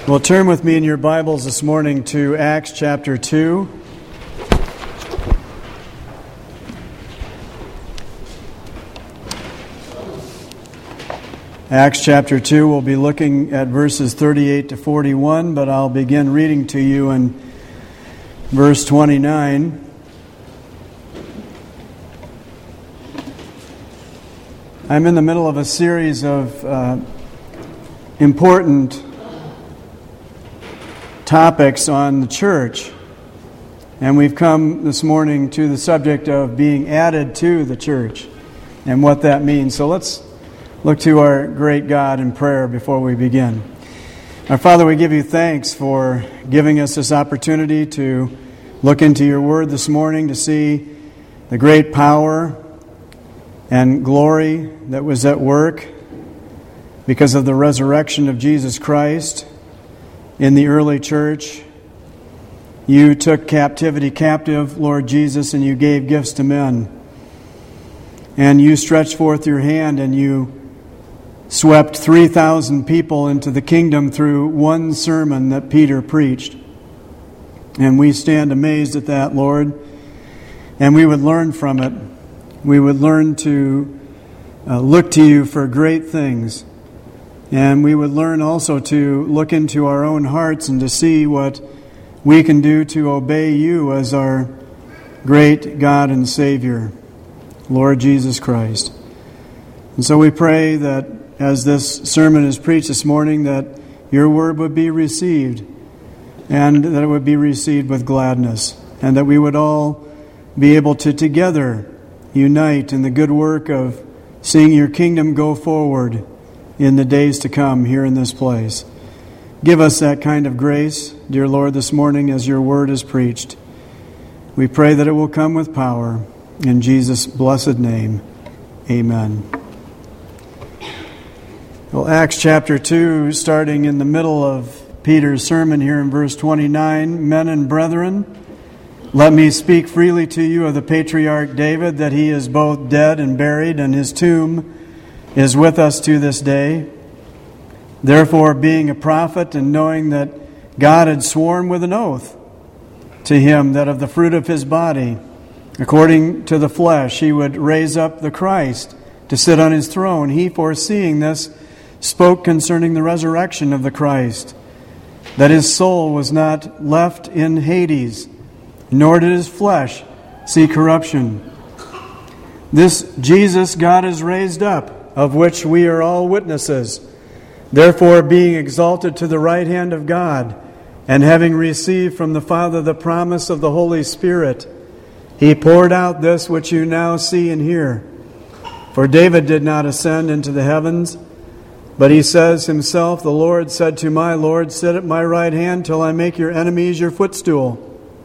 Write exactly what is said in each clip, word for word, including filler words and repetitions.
Well, turn with me in your Bibles this morning to Acts chapter two. Acts chapter two, we'll be looking at verses thirty-eight to forty-one, but I'll begin reading to you in verse twenty-nine. I'm in the middle of a series of uh, important topics on the church, and we've come this morning to the subject of being added to the church and what that means. So let's look to our great God in prayer before we begin. Our Father, we give you thanks for giving us this opportunity to look into your word this morning, to see the great power and glory that was at work because of the resurrection of Jesus Christ in the early church. You took captivity captive, Lord Jesus, and you gave gifts to men. And you stretched forth your hand and you swept three thousand people into the kingdom through one sermon that Peter preached. And we stand amazed at that, Lord. And we would learn from it. We would learn to uh, look to you for great things. And we would learn also to look into our own hearts and to see what we can do to obey you as our great God and Savior, Lord Jesus Christ. And so we pray that as this sermon is preached this morning, that your word would be received, and that it would be received with gladness, and that we would all be able to together unite in the good work of seeing your kingdom go forward in the days to come here in this place. Give us that kind of grace, dear Lord, this morning as your word is preached. We pray that it will come with power. In Jesus' blessed name, amen. Well, Acts chapter two, starting in the middle of Peter's sermon here in verse twenty-nine, Men and brethren, let me speak freely to you of the patriarch David, that he is both dead and buried, and his tomb is with us to this day. Therefore, being a prophet, and knowing that God had sworn with an oath to him that of the fruit of his body, according to the flesh, he would raise up the Christ to sit on his throne, he, foreseeing this, spoke concerning the resurrection of the Christ, that his soul was not left in Hades, nor did his flesh see corruption. This Jesus God has raised up, of which we are all witnesses. Therefore, being exalted to the right hand of God, and having received from the Father the promise of the Holy Spirit, he poured out this which you now see and hear. For David did not ascend into the heavens, but he says himself, the Lord said to my Lord, sit at my right hand till I make your enemies your footstool.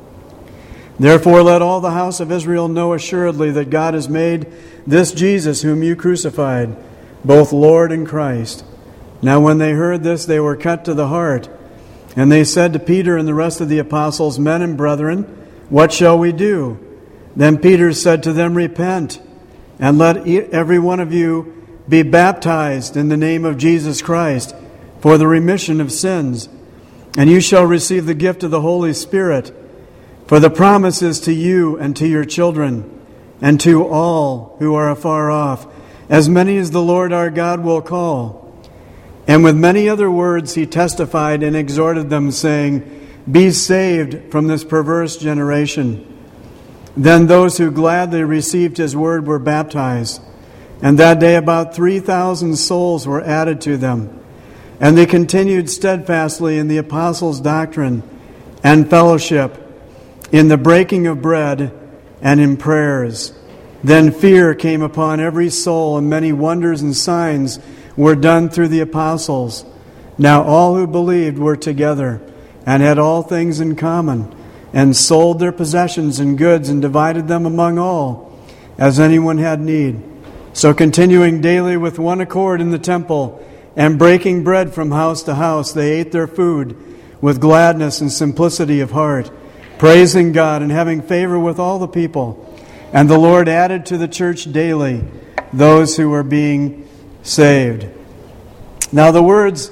Therefore let all the house of Israel know assuredly that God has made this Jesus whom you crucified, both Lord and Christ. Now when they heard this, they were cut to the heart. And they said to Peter and the rest of the apostles, Men and brethren, what shall we do? Then Peter said to them, Repent, and let every one of you be baptized in the name of Jesus Christ for the remission of sins, and you shall receive the gift of the Holy Spirit. For the promise is to you and to your children, and to all who are afar off, as many as the Lord our God will call. And with many other words he testified and exhorted them, saying, Be saved from this perverse generation. Then those who gladly received his word were baptized, and that day about three thousand souls were added to them. And they continued steadfastly in the apostles' doctrine and fellowship, in the breaking of bread, and in prayers. Then fear came upon every soul, and many wonders and signs were done through the apostles. Now all who believed were together, and had all things in common, and sold their possessions and goods, and divided them among all, as anyone had need. So continuing daily with one accord in the temple, and breaking bread from house to house, they ate their food with gladness and simplicity of heart, praising God and having favor with all the people. And the Lord added to the church daily those who were being saved. Now the words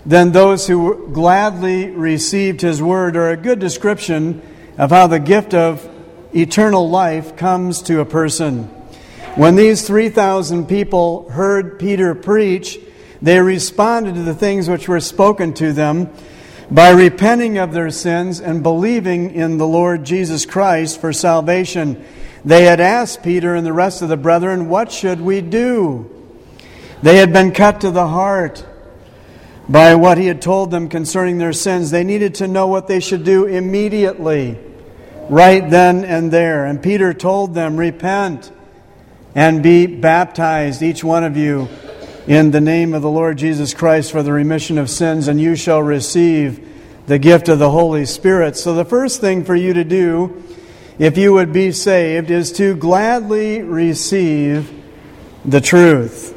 than those who gladly received his word are a good description of how the gift of eternal life comes to a person. When these three thousand people heard Peter preach, they responded to the things which were spoken to them by repenting of their sins and believing in the Lord Jesus Christ for salvation. They had asked Peter and the rest of the brethren, "What should we do?" They had been cut to the heart by what he had told them concerning their sins. They needed to know what they should do immediately, right then and there. And Peter told them, "Repent and be baptized, each one of you, in the name of the Lord Jesus Christ for the remission of sins, and you shall receive the gift of the Holy Spirit." So the first thing for you to do, if you would be saved, is to gladly receive the truth.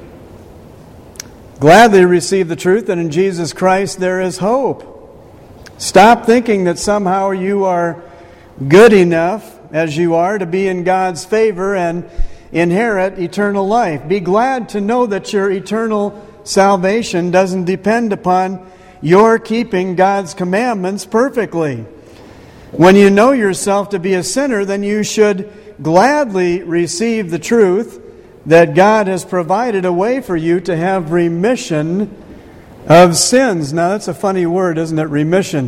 Gladly receive the truth that in Jesus Christ there is hope. Stop thinking that somehow you are good enough as you are to be in God's favor and inherit eternal life. Be glad to know that your eternal salvation doesn't depend upon your keeping God's commandments perfectly. When you know yourself to be a sinner, then you should gladly receive the truth that God has provided a way for you to have remission of sins. Now that's a funny word, isn't it? Remission.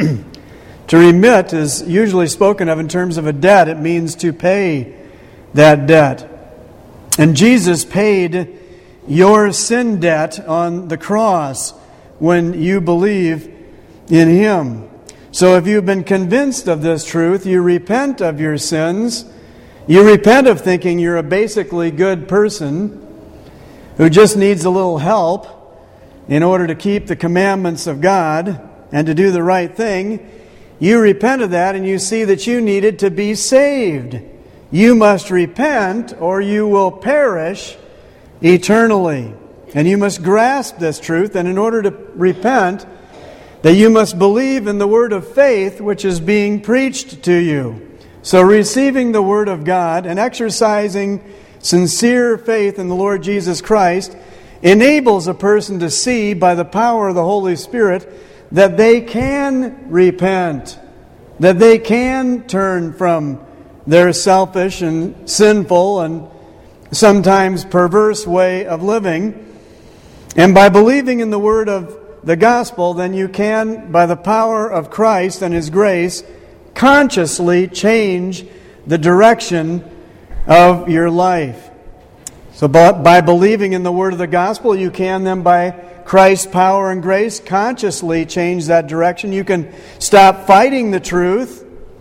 To remit is usually spoken of in terms of a debt. It means to pay that debt. And Jesus paid your sin debt on the cross when you believe in Him. So if you've been convinced of this truth, you repent of your sins. You repent of thinking you're a basically good person who just needs a little help in order to keep the commandments of God and to do the right thing. You repent of that and you see that you needed to be saved. You must repent or you will perish eternally. And you must grasp this truth, and in order to repent, that you must believe in the word of faith which is being preached to you. So receiving the word of God and exercising sincere faith in the Lord Jesus Christ enables a person to see by the power of the Holy Spirit that they can repent, that they can turn from their selfish and sinful and sometimes perverse way of living. And by believing in the word of the gospel, then you can, by the power of Christ and His grace, consciously change the direction of your life. So by believing in the word of the gospel, you can then, by Christ's power and grace, consciously change that direction. You can stop fighting the truth,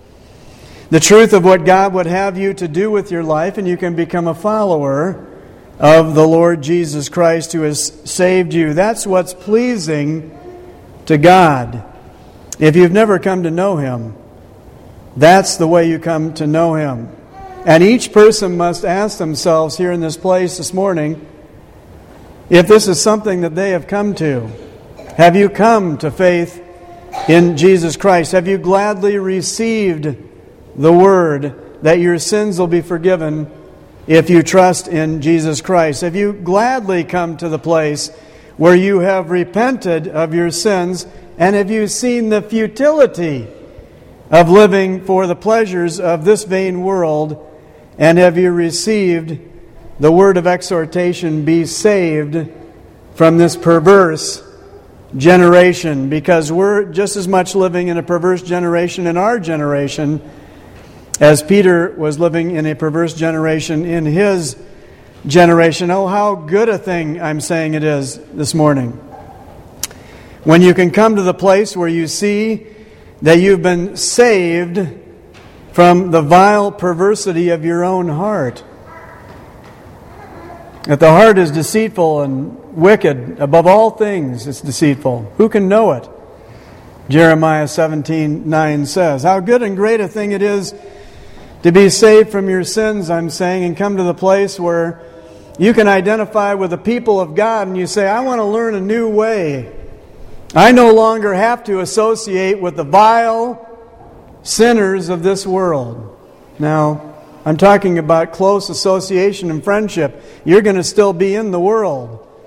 the truth of what God would have you to do with your life, and you can become a follower of the Lord Jesus Christ who has saved you. That's what's pleasing to God. If you've never come to know Him, that's the way you come to know Him. And each person must ask themselves here in this place this morning if this is something that they have come to. Have you come to faith in Jesus Christ? Have you gladly received the word that your sins will be forgiven if you trust in Jesus Christ? Have you gladly come to the place where you have repented of your sins, and have you seen the futility of living for the pleasures of this vain world, and have you received the word of exhortation, be saved from this perverse generation? Because we're just as much living in a perverse generation in our generation as Peter was living in a perverse generation in his generation. Oh, how good a thing I'm saying it is this morning, when you can come to the place where you see that you've been saved from the vile perversity of your own heart. That the heart is deceitful and wicked. Above all things, it's deceitful. Who can know it? Jeremiah seventeen nine says. How good and great a thing it is to be saved from your sins, I'm saying, and come to the place where you can identify with the people of God and you say, I want to learn a new way. I no longer have to associate with the vile sinners of this world. Now, I'm talking about close association and friendship. You're going to still be in the world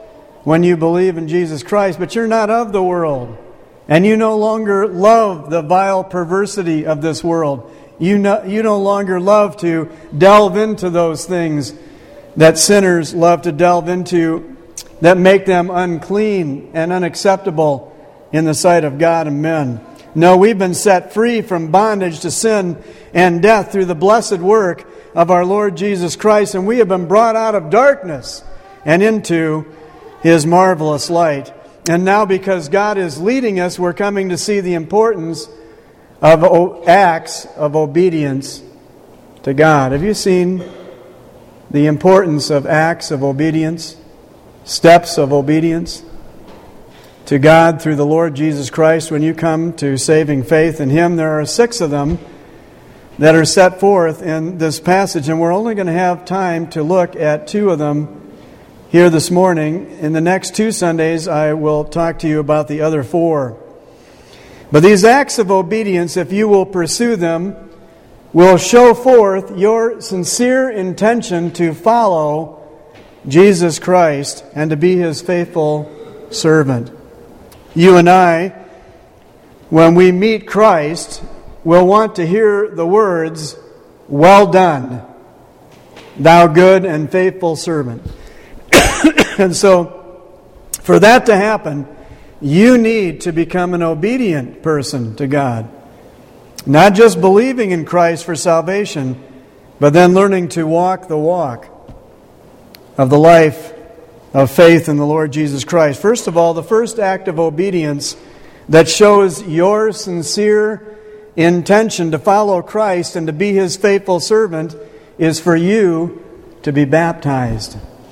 when you believe in Jesus Christ, but you're not of the world. And you no longer love the vile perversity of this world. You no, you no longer love to delve into those things that sinners love to delve into that make them unclean and unacceptable in the sight of God and men. No, we've been set free from bondage to sin and death through the blessed work of our Lord Jesus Christ, and we have been brought out of darkness and into His marvelous light. And now, because God is leading us, we're coming to see the importance of acts of obedience to God. Have you seen the importance of acts of obedience, steps of obedience to God through the Lord Jesus Christ? When you come to saving faith in Him, there are six of them that are set forth in this passage, and we're only going to have time to look at two of them here this morning. In the next two Sundays, I will talk to you about the other four. But these acts of obedience, if you will pursue them, will show forth your sincere intention to follow Jesus Christ and to be His faithful servant. You and I, when we meet Christ, will want to hear the words, "Well done, thou good and faithful servant." And so, for that to happen, you need to become an obedient person to God. Not just believing in Christ for salvation, but then learning to walk the walk of the life of faith in the Lord Jesus Christ. First of all, the first act of obedience that shows your sincere intention to follow Christ and to be His faithful servant is for you to be baptized.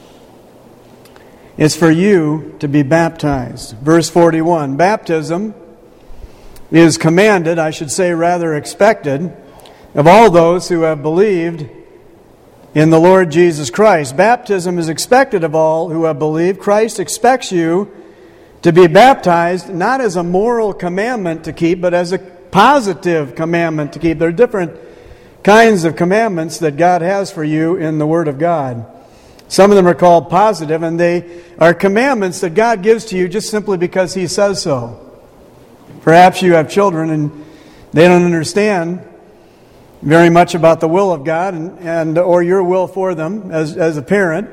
It's for you to be baptized. Verse forty-one, baptism is commanded, I should say rather expected, of all those who have believed in the Lord Jesus Christ. Baptism is expected of all who have believed. Christ expects you to be baptized not as a moral commandment to keep, but as a positive commandment to keep. There are different kinds of commandments that God has for you in the Word of God. Some of them are called positive, and they are commandments that God gives to you just simply because He says so. Perhaps you have children and they don't understand very much about the will of God and, and or your will for them as, as a parent.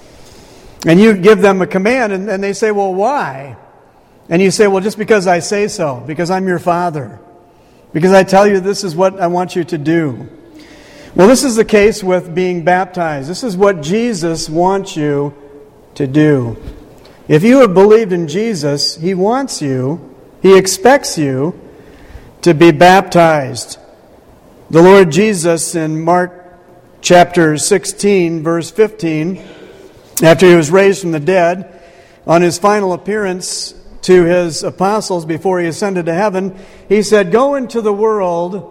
And you give them a command and, and they say, "Well, why?" And you say, "Well, just because I say so, because I'm your father, because I tell you this is what I want you to do." Well, this is the case with being baptized. This is what Jesus wants you to do. If you have believed in Jesus, He wants you, He expects you to be baptized. The Lord Jesus in Mark chapter sixteen, verse fifteen, after He was raised from the dead, on His final appearance to His apostles before He ascended to heaven, He said, "Go into the world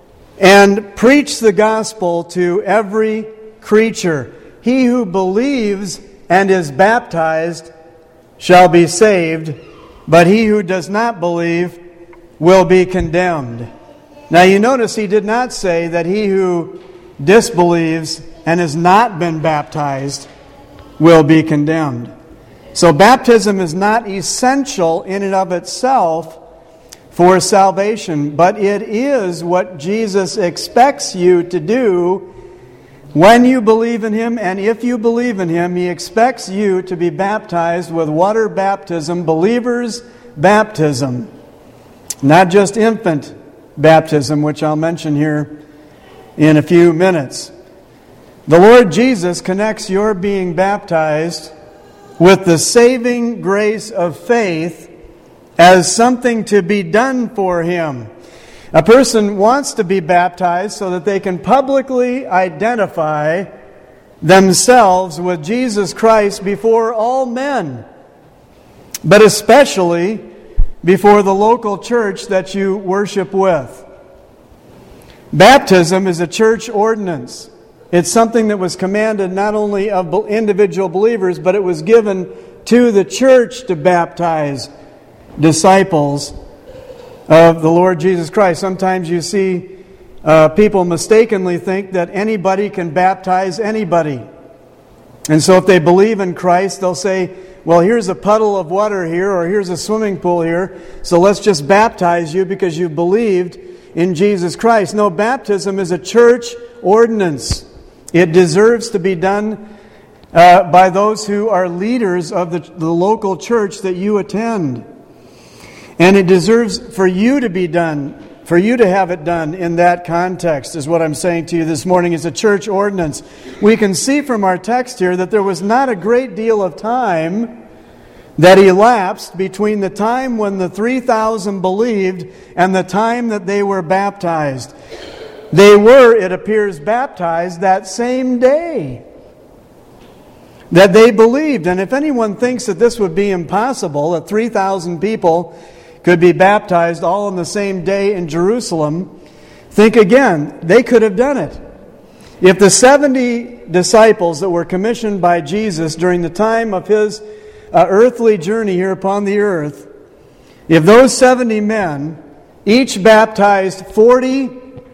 and preach the gospel to every creature. He who believes and is baptized shall be saved, but he who does not believe will be condemned." Now you notice He did not say that he who disbelieves and has not been baptized will be condemned. So baptism is not essential in and of itself for salvation, but it is what Jesus expects you to do when you believe in Him, and if you believe in Him, He expects you to be baptized with water baptism, believer's baptism, not just infant baptism, which I'll mention here in a few minutes. The Lord Jesus connects your being baptized with the saving grace of faith as something to be done for Him. A person wants to be baptized so that they can publicly identify themselves with Jesus Christ before all men, but especially before the local church that you worship with. Baptism is a church ordinance. It's something that was commanded not only of individual believers, but it was given to the church to baptize disciples of the Lord Jesus Christ. Sometimes you see uh, people mistakenly think that anybody can baptize anybody. And so if they believe in Christ, they'll say, well, here's a puddle of water here, or here's a swimming pool here, so let's just baptize you because you believed in Jesus Christ. No, baptism is a church ordinance. It deserves to be done uh, by those who are leaders of the, the local church that you attend. And it deserves for you to be done, for you to have it done in that context, is what I'm saying to you this morning. It's a church ordinance. We can see from our text here that there was not a great deal of time that elapsed between the time when the three thousand believed and the time that they were baptized. They were, it appears, baptized that same day that they believed. And if anyone thinks that this would be impossible, that three thousand people could be baptized all on the same day in Jerusalem, think again. They could have done it. If the seventy disciples that were commissioned by Jesus during the time of His uh, earthly journey here upon the earth, if those seventy men each baptized forty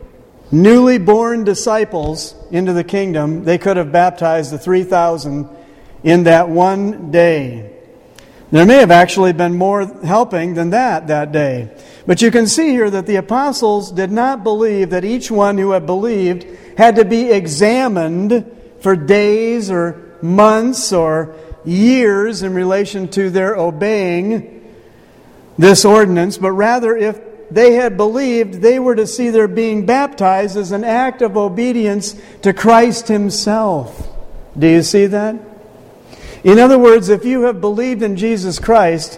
newly born disciples into the kingdom, they could have baptized the three thousand in that one day. There may have actually been more helping than that that day. But you can see here that the apostles did not believe that each one who had believed had to be examined for days or months or years in relation to their obeying this ordinance, but rather if they had believed, they were to see their being baptized as an act of obedience to Christ Himself. Do you see that? In other words, if you have believed in Jesus Christ,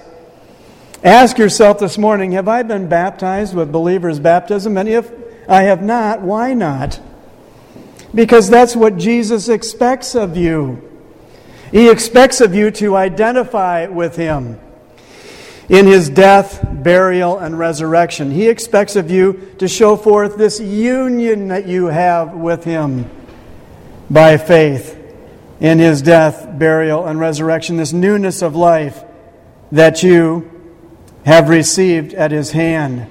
ask yourself this morning, have I been baptized with believer's baptism? And if I have not, why not? Because that's what Jesus expects of you. He expects of you to identify with Him in His death, burial, and resurrection. He expects of you to show forth this union that you have with Him by faith in His death, burial, and resurrection, this newness of life that you have received at His hand.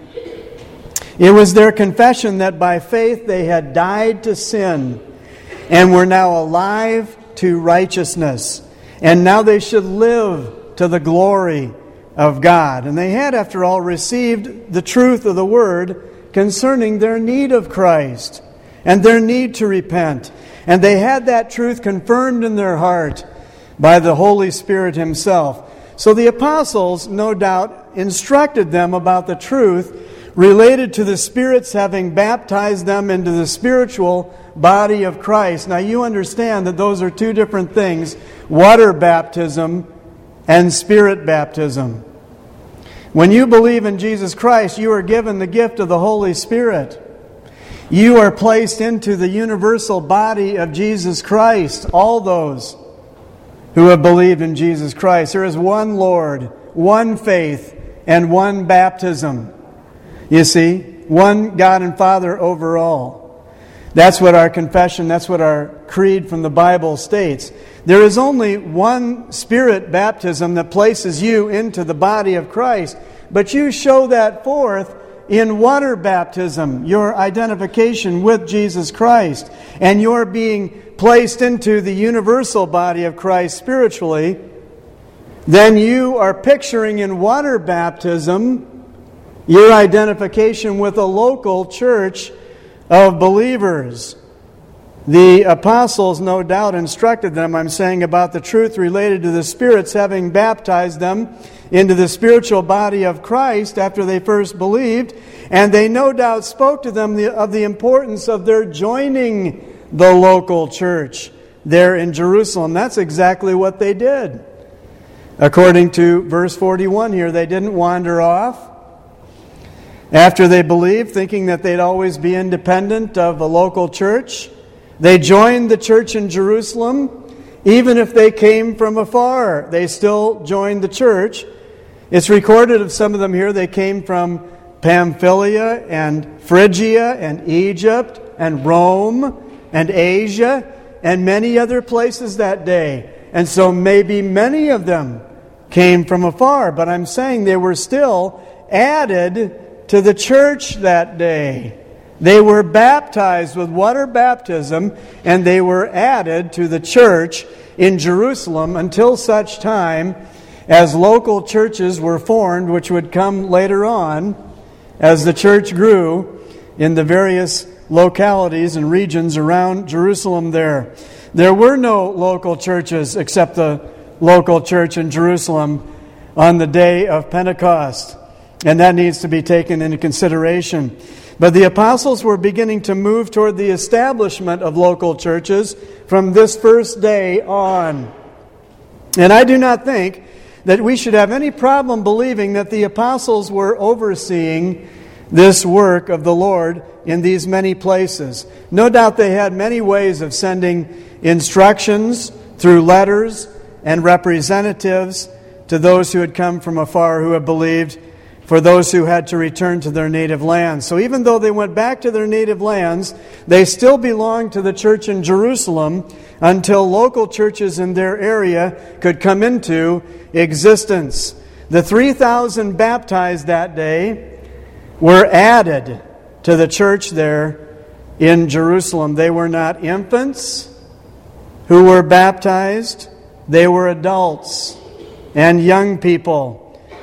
It was their confession that by faith they had died to sin and were now alive to righteousness. And now they should live to the glory of God. And they had, after all, received the truth of the Word concerning their need of Christ and their need to repent. And they had that truth confirmed in their heart by the Holy Spirit Himself. So the apostles, no doubt, instructed them about the truth related to the Spirit's having baptized them into the spiritual body of Christ. Now you understand that those are two different things, water baptism and Spirit baptism. When you believe in Jesus Christ, you are given the gift of the Holy Spirit. You are placed into the universal body of Jesus Christ, all those who have believed in Jesus Christ. There is one Lord, one faith, and one baptism. You see, one God and Father over all. That's what our confession, that's what our creed from the Bible states. There is only one Spirit baptism that places you into the body of Christ, but you show that forth in water baptism, your identification with Jesus Christ, and your being placed into the universal body of Christ spiritually. Then you are picturing in water baptism your identification with a local church of believers. The apostles, no doubt, instructed them, I'm saying, about the truth related to the Spirit's having baptized them into the spiritual body of Christ after they first believed, and they no doubt spoke to them of the importance of their joining the local church there in Jerusalem. That's exactly what they did. According to verse forty-one here, they didn't wander off after they believed, thinking that they'd always be independent of a local church. They joined the church in Jerusalem. Even if they came from afar, they still joined the church. It's recorded of some of them here, they came from Pamphylia and Phrygia and Egypt and Rome and Asia and many other places that day. And so maybe many of them came from afar, but I'm saying they were still added to the church that day. They were baptized with water baptism, and they were added to the church in Jerusalem until such time as local churches were formed, which would come later on as the church grew in the various localities and regions around Jerusalem there. There were no local churches except the local church in Jerusalem on the day of Pentecost, and that needs to be taken into consideration. But the apostles were beginning to move toward the establishment of local churches from this first day on. And I do not think that we should have any problem believing that the apostles were overseeing this work of the Lord in these many places. No doubt they had many ways of sending instructions through letters and representatives to those who had come from afar who had believed, for those who had to return to their native lands. So even though they went back to their native lands, they still belonged to the church in Jerusalem until local churches in their area could come into existence. The three thousand baptized that day were added to the church there in Jerusalem. They were not infants who were baptized. They were adults and young people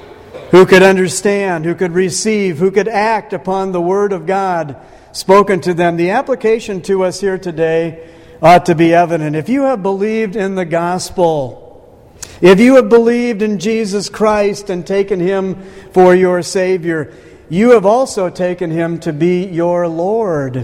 who could understand, who could receive, who could act upon the Word of God spoken to them. The application to us here today ought to be evident. If you have believed in the gospel, if you have believed in Jesus Christ and taken Him for your Savior, you have also taken Him to be your Lord.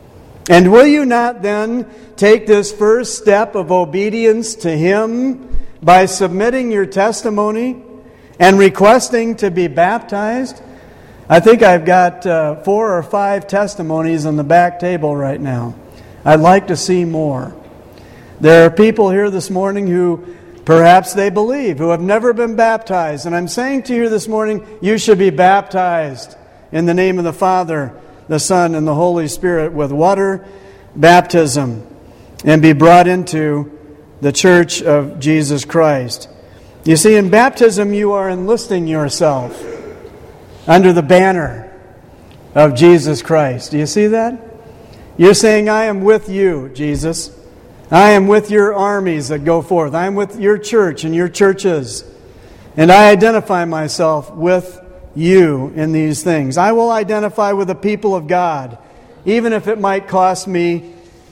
And will you not then take this first step of obedience to Him by submitting your testimony and requesting to be baptized? I think I've got uh, four or five testimonies on the back table right now. I'd like to see more. There are people here this morning who perhaps they believe, who have never been baptized. And I'm saying to you this morning, you should be baptized in the name of the Father, the Son, and the Holy Spirit with water baptism and be brought into the church of Jesus Christ. You see, in baptism, you are enlisting yourself under the banner of Jesus Christ. Do you see that? You're saying, I am with you, Jesus. I am with your armies that go forth. I am with your church and your churches. And I identify myself with you in these things. I will identify with the people of God, even if it might cost me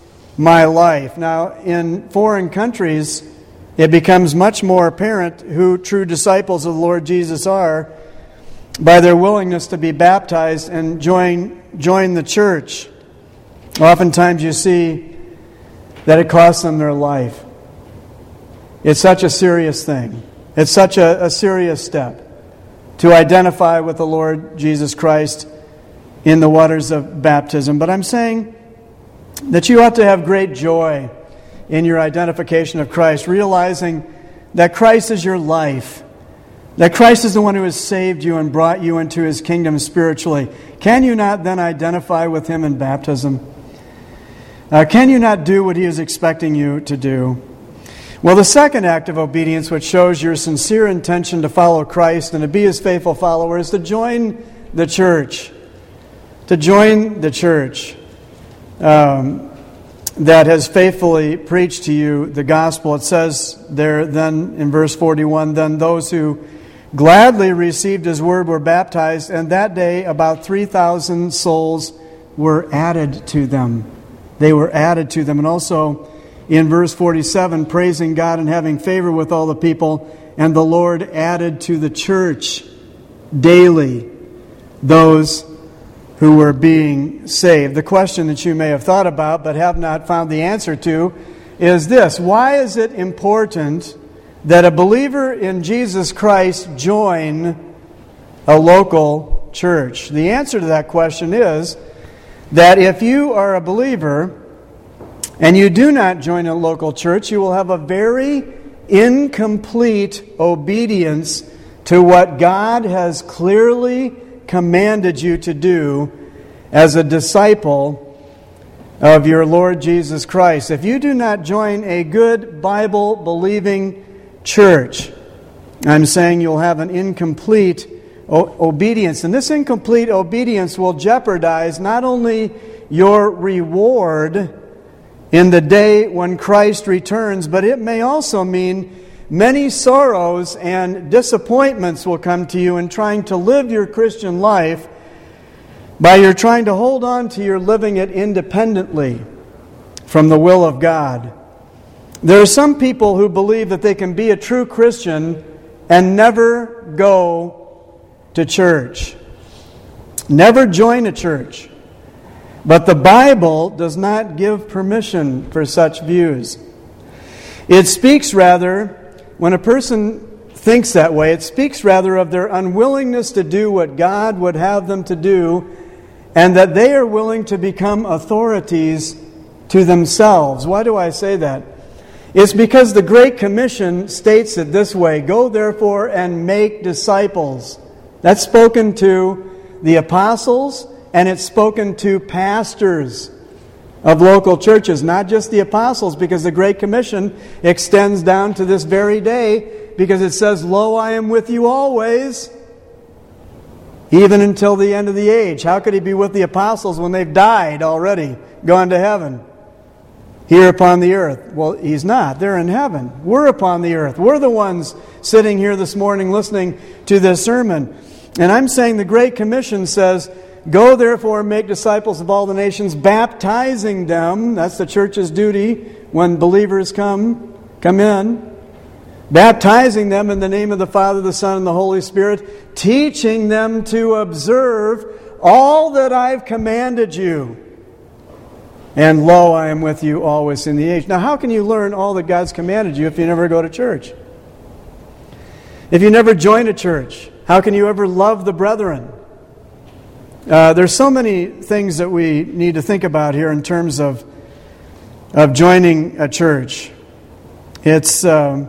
my life. Now, in foreign countries, it becomes much more apparent who true disciples of the Lord Jesus are by their willingness to be baptized and join, join the church. Oftentimes you see that it costs them their life. It's such a serious thing. It's such a, a serious step to identify with the Lord Jesus Christ in the waters of baptism. But I'm saying that you ought to have great joy in your identification of Christ, realizing that Christ is your life, that Christ is the one who has saved you and brought you into His kingdom spiritually. Can you not then identify with Him in baptism? Uh, can you not do what He is expecting you to do? Well, the second act of obedience, which shows your sincere intention to follow Christ and to be His faithful follower, is to join the church. To join the church. Um... that has faithfully preached to you the gospel. It says there then in verse forty-one, then those who gladly received His word were baptized, and that day about three thousand souls were added to them. They were added to them. And also in verse forty-seven, praising God and having favor with all the people, and the Lord added to the church daily those who were being saved. The question that you may have thought about but have not found the answer to is this: why is it important that a believer in Jesus Christ join a local church? The answer to that question is that if you are a believer and you do not join a local church, you will have a very incomplete obedience to what God has clearly commanded you to do as a disciple of your Lord Jesus Christ. If you do not join a good Bible-believing church, I'm saying you'll have an incomplete o- obedience. And this incomplete obedience will jeopardize not only your reward in the day when Christ returns, but it may also mean many sorrows and disappointments will come to you in trying to live your Christian life by your trying to hold on to your living it independently from the will of God. There are some people who believe that they can be a true Christian and never go to church, never join a church. But the Bible does not give permission for such views. It speaks rather, when a person thinks that way, it speaks rather of their unwillingness to do what God would have them to do, and that they are willing to become authorities to themselves. Why do I say that? It's because the Great Commission states it this way: go therefore and make disciples. That's spoken to the apostles, and it's spoken to pastors of local churches, not just the apostles, because the Great Commission extends down to this very day, because it says, lo, I am with you always, even until the end of the age. How could he be with the apostles when they've died already, gone to heaven, here upon the earth? Well, he's not. They're in heaven. We're upon the earth. We're the ones sitting here this morning listening to this sermon. And I'm saying the Great Commission says, go therefore and make disciples of all the nations, baptizing them. That's the church's duty when believers come, come in. Baptizing them in the name of the Father, the Son, and the Holy Spirit, teaching them to observe all that I've commanded you. And lo, I am with you always in the age. Now, how can you learn all that God's commanded you if you never go to church? If you never join a church, how can you ever love the brethren? Uh, there's so many things that we need to think about here in terms of of joining a church. It's um,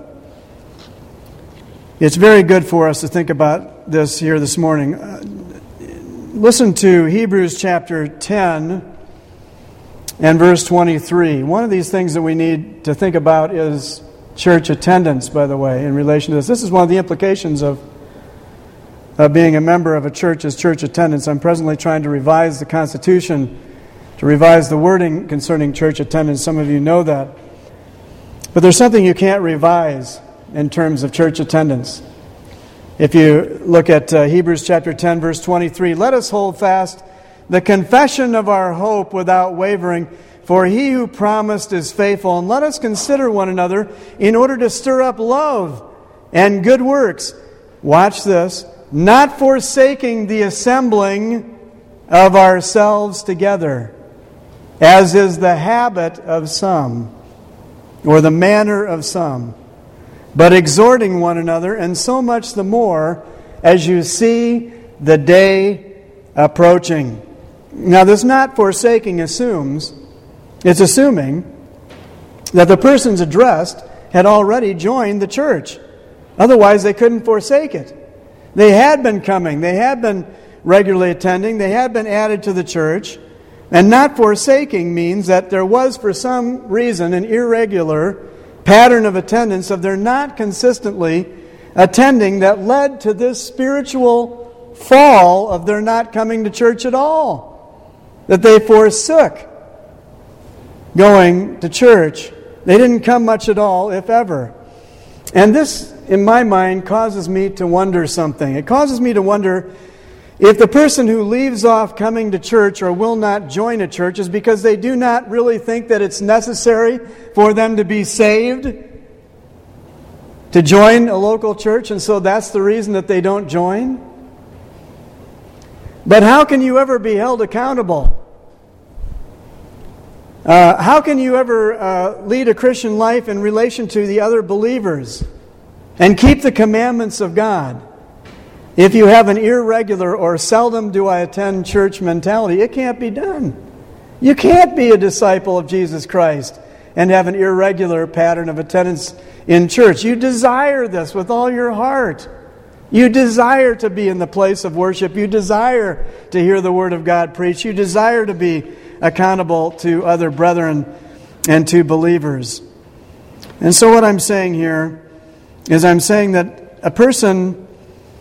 it's very good for us to think about this here this morning. Uh, listen to Hebrews chapter ten and verse twenty-three. One of these things that we need to think about is church attendance, by the way, in relation to this. This is one of the implications of Uh, being a member of a church is church attendance. I'm presently trying to revise the Constitution, to revise the wording concerning church attendance. Some of you know that. But there's something you can't revise in terms of church attendance. If you look at uh, Hebrews chapter ten, verse twenty-three, let us hold fast the confession of our hope without wavering, for he who promised is faithful. And let us consider one another in order to stir up love and good works. Watch this. Not forsaking the assembling of ourselves together, as is the habit of some, or the manner of some, but exhorting one another, and so much the more as you see the day approaching. Now, this not forsaking assumes, it's assuming that the persons addressed had already joined the church. Otherwise, they couldn't forsake it. They had been coming. They had been regularly attending. They had been added to the church. And not forsaking means that there was, for some reason, an irregular pattern of attendance of their not consistently attending that led to this spiritual fall of their not coming to church at all. That they forsook going to church. They didn't come much at all, if ever. And this, in my mind, causes me to wonder something. It causes me to wonder if the person who leaves off coming to church or will not join a church is because they do not really think that it's necessary for them to be saved to join a local church, and so that's the reason that they don't join. But how can you ever be held accountable? Uh, how can you ever uh, lead a Christian life in relation to the other believers and keep the commandments of God if you have an irregular or seldom do I attend church mentality? It can't be done. You can't be a disciple of Jesus Christ and have an irregular pattern of attendance in church. You desire this with all your heart. You desire to be in the place of worship. You desire to hear the Word of God preached. You desire to be accountable to other brethren and to believers. And so what I'm saying here is I'm saying that a person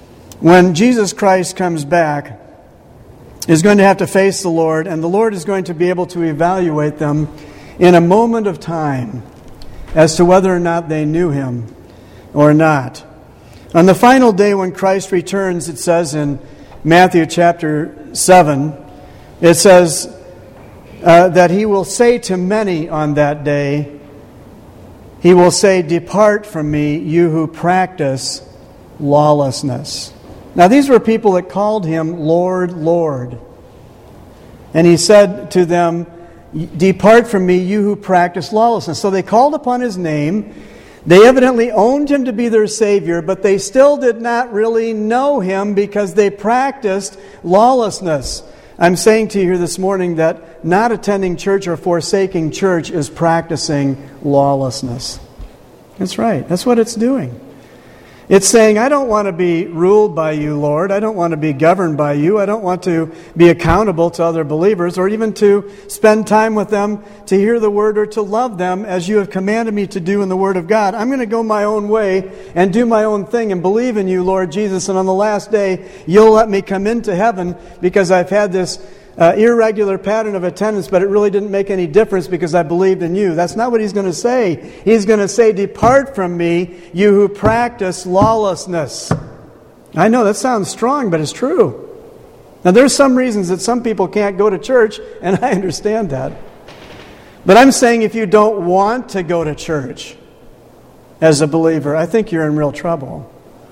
when Jesus Christ comes back, is going to have to face the Lord, and the Lord is going to be able to evaluate them in a moment of time as to whether or not they knew Him or not. On the final day when Christ returns, it says in Matthew chapter seven, it says uh, that He will say to many on that day, He will say, "Depart from me, you who practice lawlessness." Now these were people that called Him Lord, Lord. And He said to them, "Depart from me, you who practice lawlessness." So they called upon His name. They evidently owned Him to be their Savior, but they still did not really know Him because they practiced lawlessness. I'm saying to you here this morning that not attending church or forsaking church is practicing lawlessness. That's right. That's what it's doing. It's saying, I don't want to be ruled by you, Lord. I don't want to be governed by you. I don't want to be accountable to other believers or even to spend time with them to hear the Word or to love them as you have commanded me to do in the Word of God. I'm going to go my own way and do my own thing and believe in you, Lord Jesus, and on the last day, you'll let me come into heaven because I've had this Uh, irregular pattern of attendance, but it really didn't make any difference because I believed in you. That's not what He's going to say. He's going to say, "Depart from me, you who practice lawlessness." I know that sounds strong, but it's true. Now there's some reasons that some people can't go to church, and I understand that. But I'm saying if you don't want to go to church as a believer, I think you're in real trouble.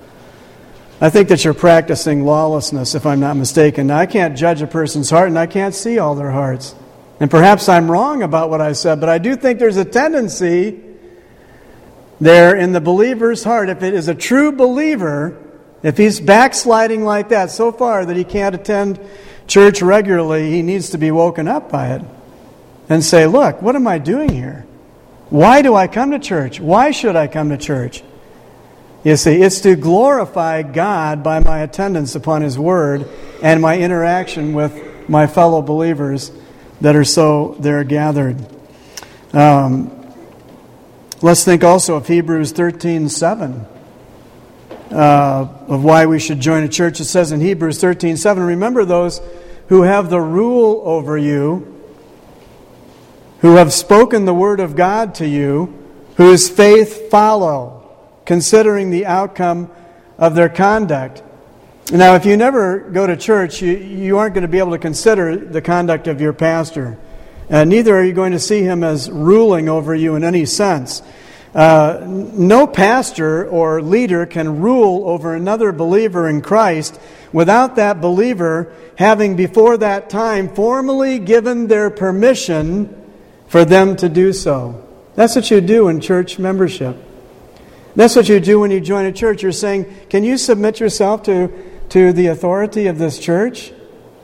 I think that you're practicing lawlessness, if I'm not mistaken. Now, I can't judge a person's heart, and I can't see all their hearts. And perhaps I'm wrong about what I said, but I do think there's a tendency there in the believer's heart, if it is a true believer, if he's backsliding like that so far that he can't attend church regularly, he needs to be woken up by it and say, look, what am I doing here? Why do I come to church? Why should I come to church? You see, it's to glorify God by my attendance upon His Word and my interaction with my fellow believers that are so there gathered. Um, let's think also of Hebrews thirteen seven, uh, of why we should join a church. It says in Hebrews thirteen seven, "Remember those who have the rule over you, who have spoken the Word of God to you, whose faith follow, considering the outcome of their conduct." Now, if you never go to church, you, you aren't going to be able to consider the conduct of your pastor. Uh, neither are you going to see him as ruling over you in any sense. Uh, no pastor or leader can rule over another believer in Christ without that believer having before that time formally given their permission for them to do so. That's what you do in church membership. That's what you do when you join a church. You're saying, can you submit yourself to, to the authority of this church?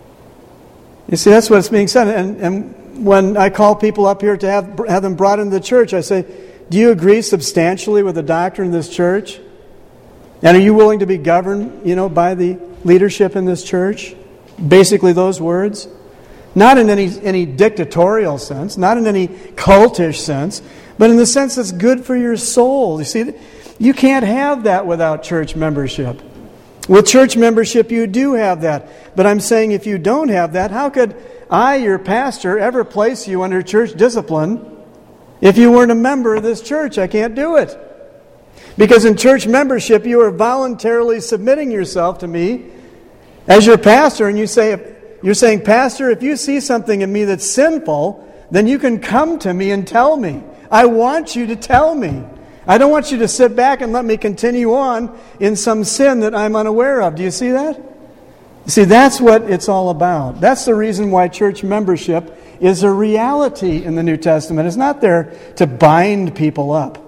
You see, that's what's being said. And, and when I call people up here to have, have them brought into the church, I say, do you agree substantially with the doctrine of this church? And are you willing to be governed, you know, by the leadership in this church? Basically those words. Not in any, any dictatorial sense, not in any cultish sense, but in the sense that's good for your soul. You see, you can't have that without church membership. With church membership, you do have that. But I'm saying if you don't have that, how could I, your pastor, ever place you under church discipline if you weren't a member of this church? I can't do it. Because in church membership, you are voluntarily submitting yourself to me as your pastor, and you say, you're saying, Pastor, if you see something in me that's sinful, then you can come to me and tell me. I want you to tell me. I don't want you to sit back and let me continue on in some sin that I'm unaware of. Do you see that? You see, that's what it's all about. That's the reason why church membership is a reality in the New Testament. It's not there to bind people up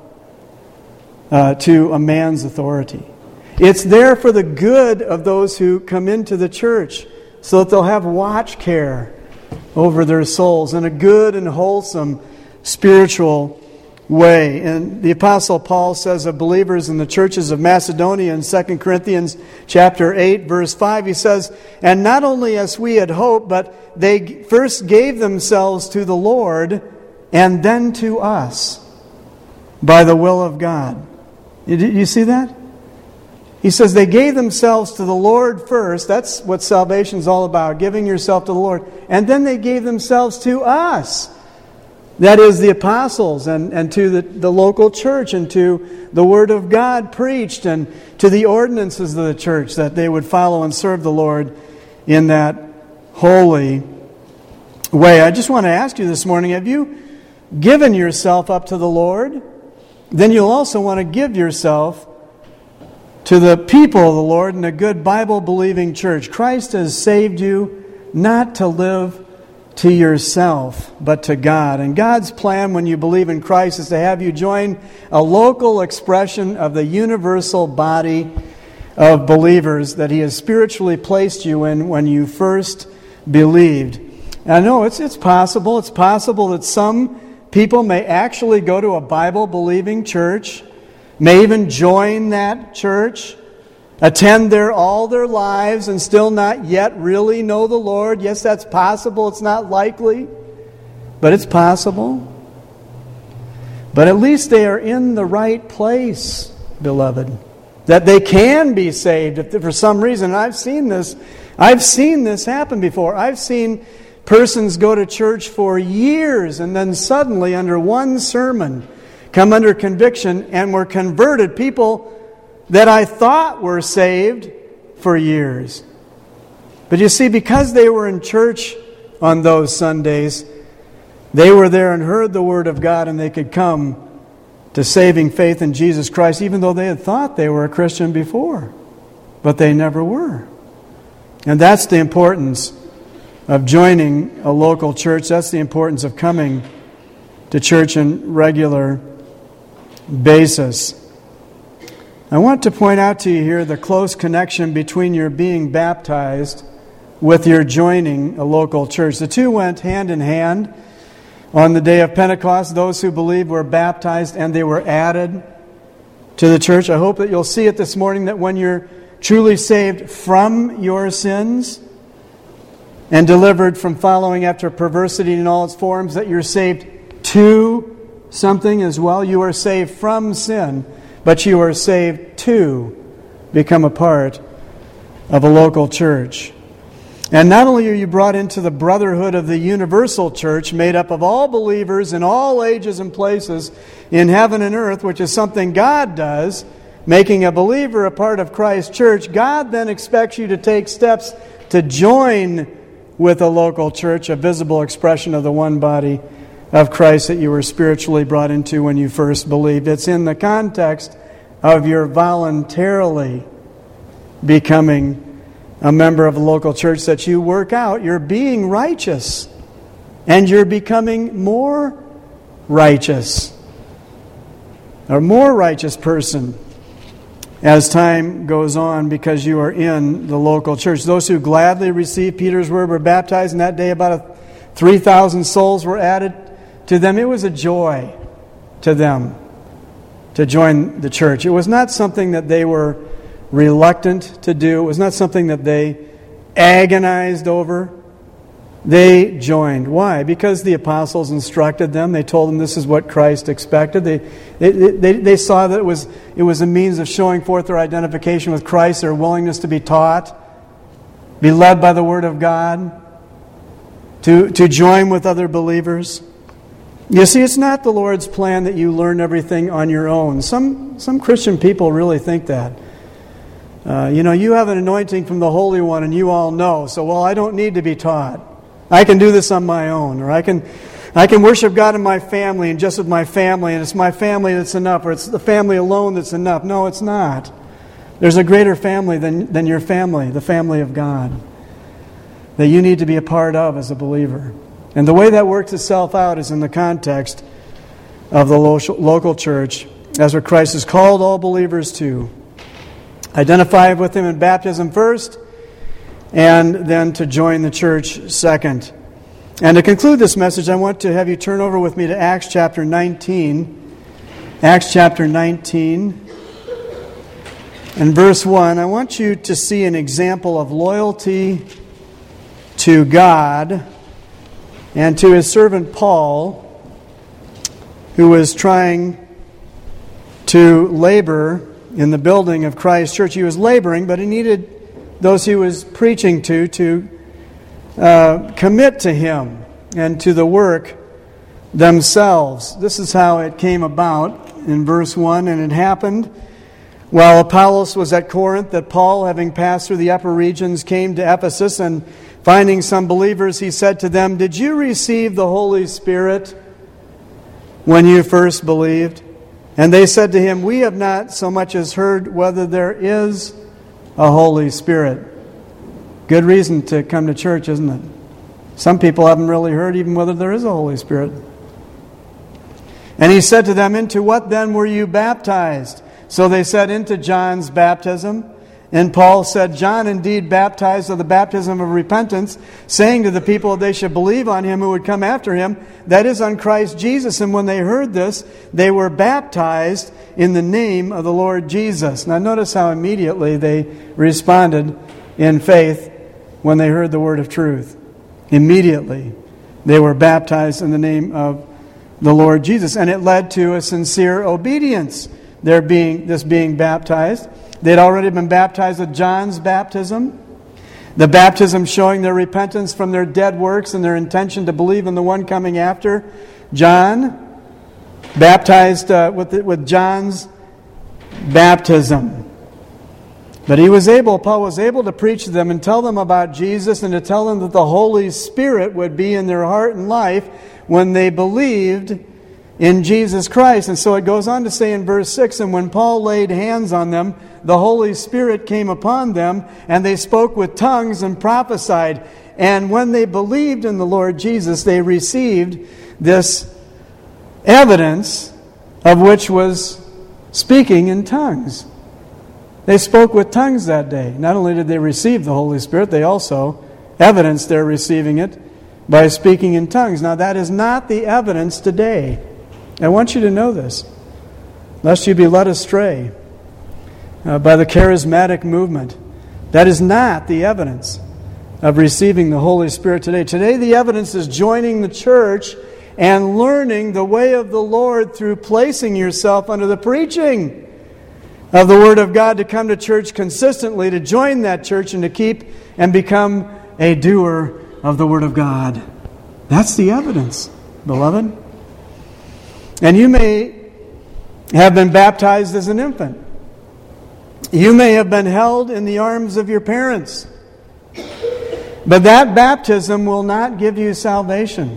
uh, to a man's authority. It's there for the good of those who come into the church so that they'll have watch care over their souls in a good and wholesome spiritual way. And the Apostle Paul says of believers in the churches of Macedonia in Second Corinthians chapter eight, verse five, he says, "And not only as we had hoped, but they first gave themselves to the Lord and then to us by the will of God." You, you see that? He says they gave themselves to the Lord first. That's what salvation's all about, giving yourself to the Lord. And then they gave themselves to us. That is, the apostles, and, and to the, the local church, and to the Word of God preached, and to the ordinances of the church, that they would follow and serve the Lord in that holy way. I just want to ask you this morning, have you given yourself up to the Lord? Then you'll also want to give yourself to the people of the Lord in a good Bible-believing church. Christ has saved you not to live to yourself, but to God. And God's plan when you believe in Christ is to have you join a local expression of the universal body of believers that He has spiritually placed you in when you first believed. And I know it's, it's possible. It's possible that some people may actually go to a Bible-believing church, may even join that church, attend there all their lives, and still not yet really know the Lord. Yes, that's possible. It's not likely, but it's possible. But at least they are in the right place, beloved, that they can be saved if for some reason. And I've seen this. I've seen this happen before. I've seen persons go to church for years and then suddenly, under one sermon, come under conviction and were converted. People that I thought were saved for years. But you see, because they were in church on those Sundays, they were there and heard the Word of God, and they could come to saving faith in Jesus Christ, even though they had thought they were a Christian before. But they never were. And that's the importance of joining a local church. That's the importance of coming to church on regular basis. I want to point out to you here the close connection between your being baptized with your joining a local church. The two went hand in hand. On the day of Pentecost, those who believed were baptized and they were added to the church. I hope that you'll see it this morning, that when you're truly saved from your sins and delivered from following after perversity in all its forms, that you're saved to something as well. You are saved from sin, but you are saved to become a part of a local church. And not only are you brought into the brotherhood of the universal church, made up of all believers in all ages and places in heaven and earth, which is something God does, making a believer a part of Christ's church, God then expects you to take steps to join with a local church, a visible expression of the one body of Christ that you were spiritually brought into when you first believed. It's in the context of your voluntarily becoming a member of a local church that you work out your being righteous, and you're becoming more righteous, a more righteous person as time goes on, because you are in the local church. Those who gladly received Peter's word were baptized, and that day about three thousand souls were added to them. It was a joy to them to join the church. It was not something that they were reluctant to do. It was not something that they agonized over. They joined. Why? Because the apostles instructed them. They told them this is what Christ expected. They they, they, they saw that it was, it was a means of showing forth their identification with Christ, their willingness to be taught, be led by the Word of God, to, to join with other believers. You see, it's not the Lord's plan that you learn everything on your own. Some, some Christian people really think that. Uh, you know, you have an anointing from the Holy One and you all know, so, well, I don't need to be taught. I can do this on my own, or I can I can worship God in my family and just with my family, and it's my family that's enough, or it's the family alone that's enough. No, it's not. There's a greater family than, than your family, the family of God, that you need to be a part of as a believer. And the way that works itself out is in the context of the local church, as what Christ has called all believers to. Identify with Him in baptism first, and then to join the church second. And to conclude this message, I want to have you turn over with me to Acts chapter nineteen. Acts chapter nineteen. And verse one, I want you to see an example of loyalty to God and to His servant Paul, who was trying to labor in the building of Christ Church. He was laboring, but he needed those he was preaching to to uh, commit to him and to the work themselves. This is how it came about in verse one. And it happened while Apollos was at Corinth that Paul, having passed through the upper regions, came to Ephesus, and finding some believers, he said to them, "Did you receive the Holy Spirit when you first believed?" And they said to him, "We have not so much as heard whether there is a Holy Spirit." Good reason to come to church, isn't it? Some people haven't really heard even whether there is a Holy Spirit. And he said to them, "Into what then were you baptized?" So they said, "Into John's baptism." And Paul said, "John indeed baptized with the baptism of repentance, saying to the people that they should believe on him who would come after him, that is, on Christ Jesus. And when they heard this, they were baptized in the name of the Lord Jesus." Now notice how immediately they responded in faith when they heard the word of truth. Immediately they were baptized in the name of the Lord Jesus. And it led to a sincere obedience, their being this being baptized. They'd already been baptized with John's baptism, the baptism showing their repentance from their dead works and their intention to believe in the one coming after. John, baptized uh, with, the, with John's baptism. But he was able, Paul was able to preach to them and tell them about Jesus and to tell them that the Holy Spirit would be in their heart and life when they believed in Jesus Christ. And so it goes on to say in verse six, "And when Paul laid hands on them, the Holy Spirit came upon them, and they spoke with tongues and prophesied. And when they believed in the Lord Jesus, they received this evidence of which was speaking in tongues." They spoke with tongues that day. Not only did they receive the Holy Spirit, they also evidenced their receiving it by speaking in tongues. Now that is not the evidence today. I want you to know this, lest you be led astray uh, by the charismatic movement. That is not the evidence of receiving the Holy Spirit today. Today the evidence is joining the church and learning the way of the Lord through placing yourself under the preaching of the Word of God, to come to church consistently, to join that church, and to keep and become a doer of the Word of God. That's the evidence, beloved. And you may have been baptized as an infant. You may have been held in the arms of your parents. But that baptism will not give you salvation,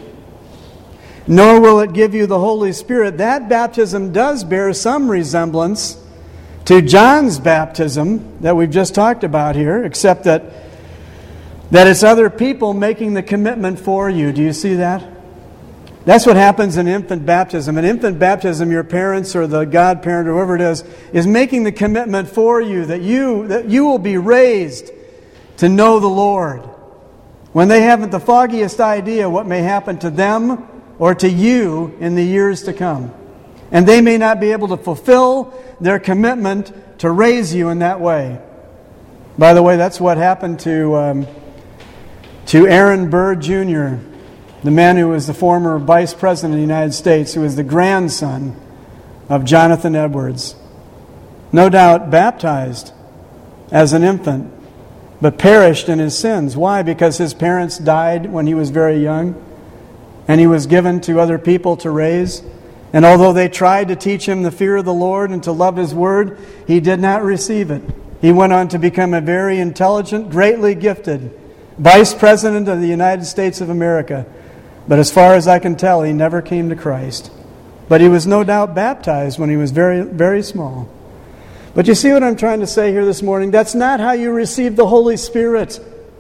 nor will it give you the Holy Spirit. That baptism does bear some resemblance to John's baptism that we've just talked about here, except that that it's other people making the commitment for you. Do you see that? That's what happens in infant baptism. In infant baptism, your parents or the godparent or whoever it is is making the commitment for you that you that you will be raised to know the Lord, when they haven't the foggiest idea what may happen to them or to you in the years to come. And they may not be able to fulfill their commitment to raise you in that way. By the way, that's what happened to um, to Aaron Burr Junior, the man who was the former Vice President of the United States, who was the grandson of Jonathan Edwards. No doubt baptized as an infant, but perished in his sins. Why? Because his parents died when he was very young, and he was given to other people to raise. And although they tried to teach him the fear of the Lord and to love His Word, he did not receive it. He went on to become a very intelligent, greatly gifted Vice President of the United States of America. But as far as I can tell, he never came to Christ. But he was no doubt baptized when he was very, very small. But you see what I'm trying to say here this morning? That's not how you receive the Holy Spirit.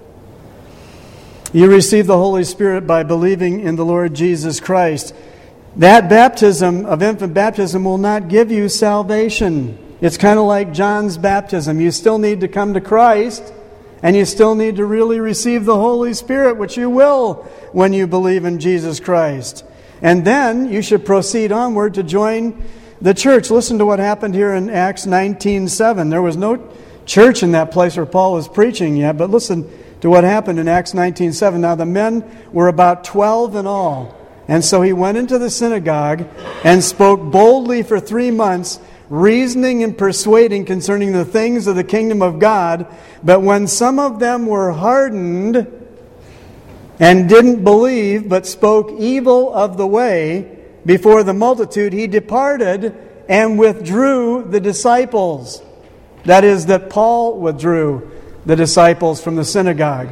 You receive the Holy Spirit by believing in the Lord Jesus Christ. That baptism of infant baptism will not give you salvation. It's kind of like John's baptism. You still need to come to Christ, and you still need to really receive the Holy Spirit, which you will when you believe in Jesus Christ. And then you should proceed onward to join the church. Listen to what happened here in Acts nineteen seven. There was no church in that place where Paul was preaching yet, but listen to what happened in Acts nineteen seven. Now the men were about twelve in all. And so he went into the synagogue and spoke boldly for three months, reasoning and persuading concerning the things of the kingdom of God. But when some of them were hardened and didn't believe, but spoke evil of the way before the multitude, he departed and withdrew the disciples. That is, that Paul withdrew the disciples from the synagogue.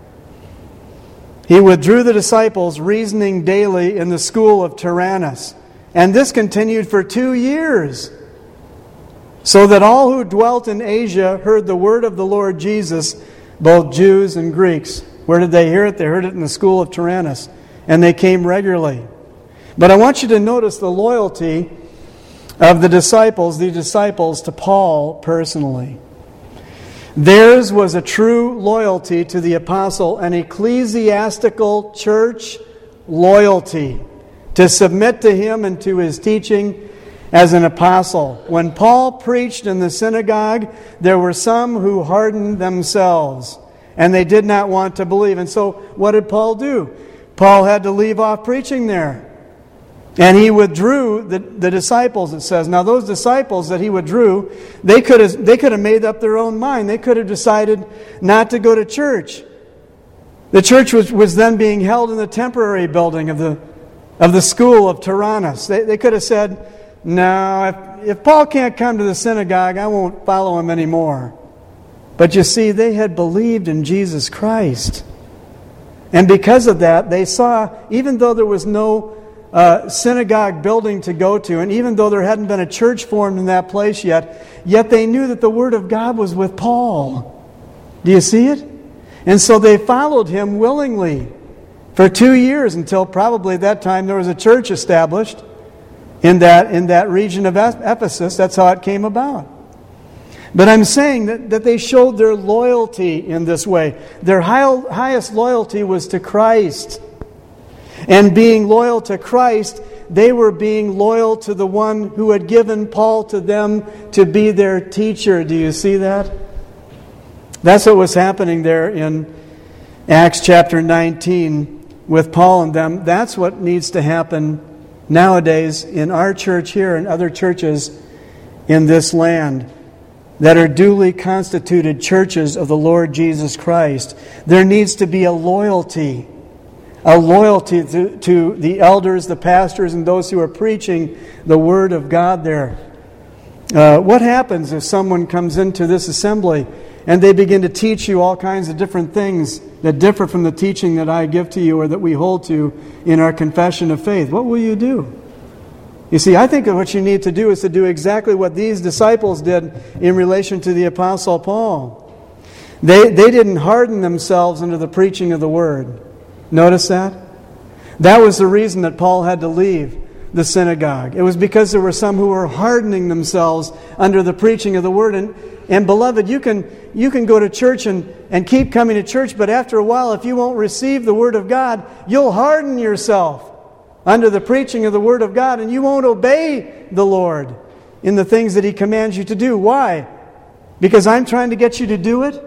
He withdrew the disciples, reasoning daily in the school of Tyrannus. And this continued for two years, so that all who dwelt in Asia heard the word of the Lord Jesus, both Jews and Greeks. Where did they hear it? They heard it in the school of Tyrannus, and they came regularly. But I want you to notice the loyalty of the disciples, the disciples to Paul personally. Theirs was a true loyalty to the apostle, an ecclesiastical church loyalty, to submit to him and to his teaching as an apostle. When Paul preached in the synagogue, there were some who hardened themselves, and they did not want to believe. And so what did Paul do? Paul had to leave off preaching there. And he withdrew the, the disciples, it says. Now those disciples that he withdrew, they could have they could have made up their own mind. They could have decided not to go to church. The church was, was then being held in the temporary building of the of the school of Tyrannus. They, they could have said, no, if, if Paul can't come to the synagogue, I won't follow him anymore. But you see, they had believed in Jesus Christ. And because of that, they saw, even though there was no Uh, synagogue building to go to, and even though there hadn't been a church formed in that place yet, yet they knew that the Word of God was with Paul. Do you see it? And so they followed him willingly for two years until probably at that time there was a church established in that, in that region of Ephesus. That's how it came about. But I'm saying that, that they showed their loyalty in this way. Their high, highest loyalty was to Christ. And being loyal to Christ, they were being loyal to the one who had given Paul to them to be their teacher. Do you see that? That's what was happening there in Acts chapter nineteen with Paul and them. That's what needs to happen nowadays in our church here and other churches in this land that are duly constituted churches of the Lord Jesus Christ. There needs to be a loyalty. A loyalty to, to the elders, the pastors, and those who are preaching the Word of God there. Uh, what happens if someone comes into this assembly and they begin to teach you all kinds of different things that differ from the teaching that I give to you or that we hold to in our confession of faith? What will you do? You see, I think that what you need to do is to do exactly what these disciples did in relation to the Apostle Paul. They, they didn't harden themselves under the preaching of the Word. Notice that? That was the reason that Paul had to leave the synagogue. It was because there were some who were hardening themselves under the preaching of the Word. And, and beloved, you can you can go to church and, and keep coming to church, but after a while, if you won't receive the Word of God, you'll harden yourself under the preaching of the Word of God, and you won't obey the Lord in the things that He commands you to do. Why? Because I'm trying to get you to do it?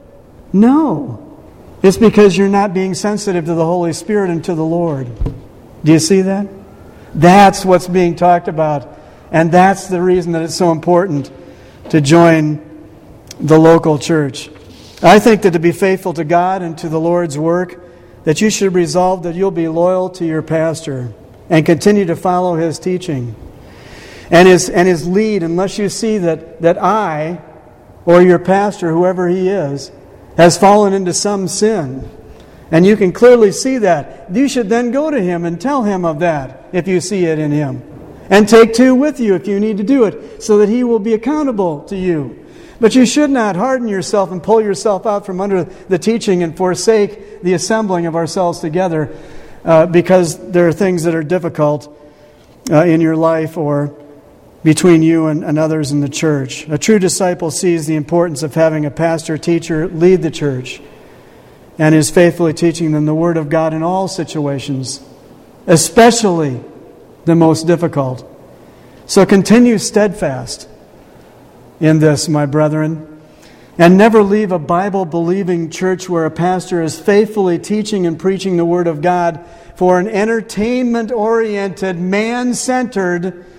No. It's because you're not being sensitive to the Holy Spirit and to the Lord. Do you see that? That's what's being talked about. And that's the reason that it's so important to join the local church. I think that to be faithful to God and to the Lord's work, that you should resolve that you'll be loyal to your pastor and continue to follow his teaching and his, and his lead, unless you see that, that I or your pastor, whoever he is, has fallen into some sin. And you can clearly see that. You should then go to him and tell him of that if you see it in him. And take two with you if you need to do it, so that he will be accountable to you. But you should not harden yourself and pull yourself out from under the teaching and forsake the assembling of ourselves together uh, because there are things that are difficult uh, in your life or between you and, and others in the church. A true disciple sees the importance of having a pastor, teacher lead the church and is faithfully teaching them the Word of God in all situations, especially the most difficult. So continue steadfast in this, my brethren, and never leave a Bible-believing church where a pastor is faithfully teaching and preaching the Word of God for an entertainment-oriented, man-centered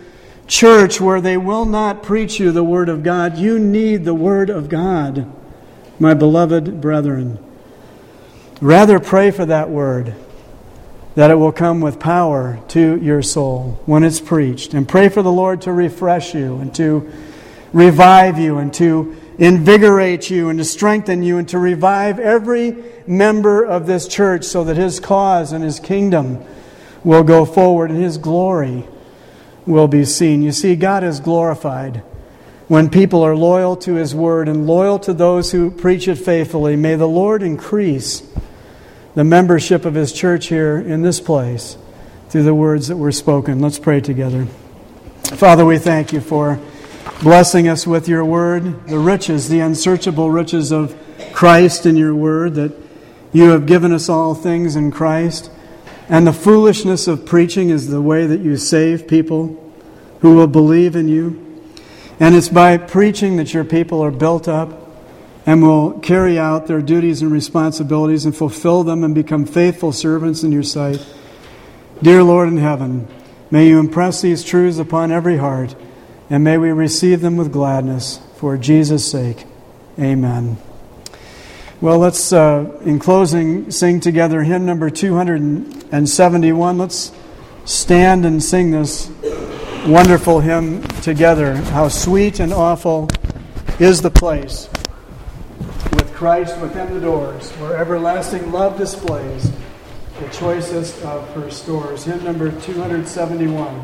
church where they will not preach you the Word of God. You need the Word of God, my beloved brethren. Rather pray for that Word, that it will come with power to your soul when it's preached. And pray for the Lord to refresh you and to revive you and to invigorate you and to strengthen you and to revive every member of this church so that His cause and His kingdom will go forward and His glory will be seen. You see, God is glorified when people are loyal to His Word and loyal to those who preach it faithfully. May the Lord increase the membership of His church here in this place through the words that were spoken. Let's pray together. Father, we thank You for blessing us with Your Word, the riches, the unsearchable riches of Christ in Your Word, that You have given us all things in Christ. And the foolishness of preaching is the way that You save people who will believe in You. And it's by preaching that Your people are built up and will carry out their duties and responsibilities and fulfill them and become faithful servants in Your sight. Dear Lord in heaven, may You impress these truths upon every heart, and may we receive them with gladness for Jesus' sake. Amen. Well, let's, uh, in closing, sing together hymn number two hundred seventy-one. Let's stand and sing this wonderful hymn together. How sweet and awful is the place, with Christ within the doors, where everlasting love displays the choicest of her stores. Hymn number two hundred seventy-one.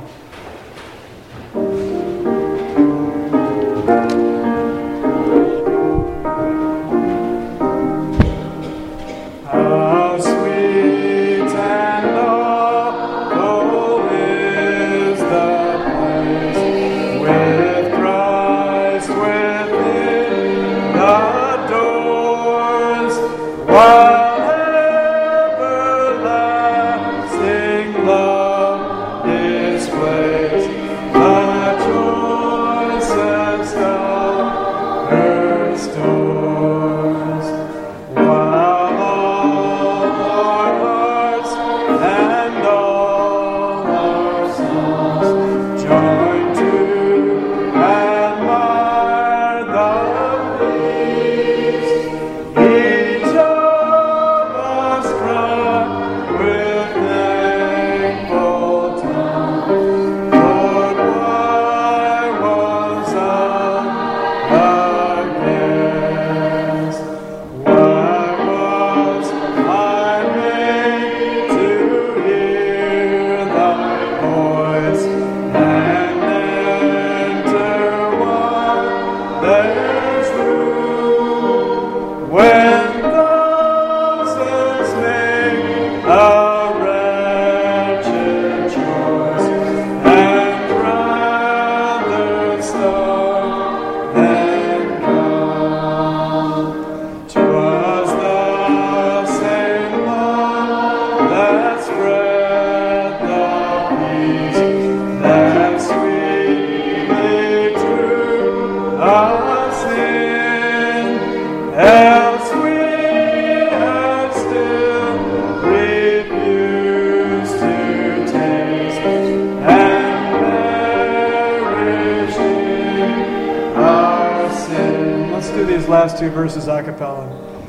Last two verses a cappella.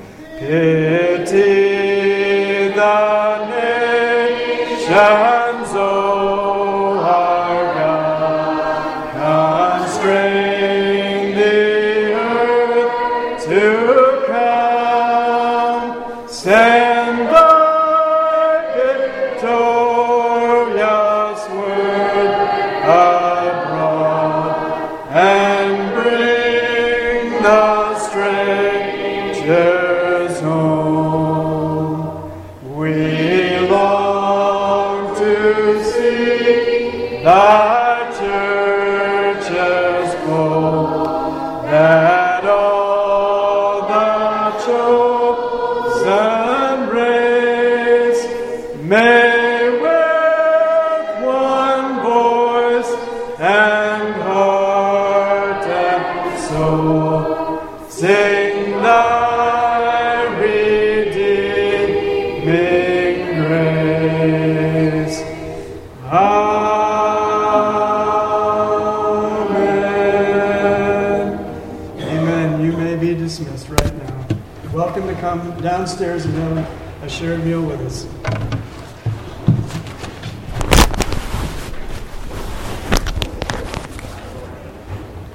Pity the nations, O our God, constrain the earth to come, send thy victorious word abroad, and bring the strangers home. We long to see thy churches grow, that all the chosen race may with one voice and heart and soul sing thy redeeming grace. Amen. dismissed right now. Welcome to come downstairs and have a shared meal with us.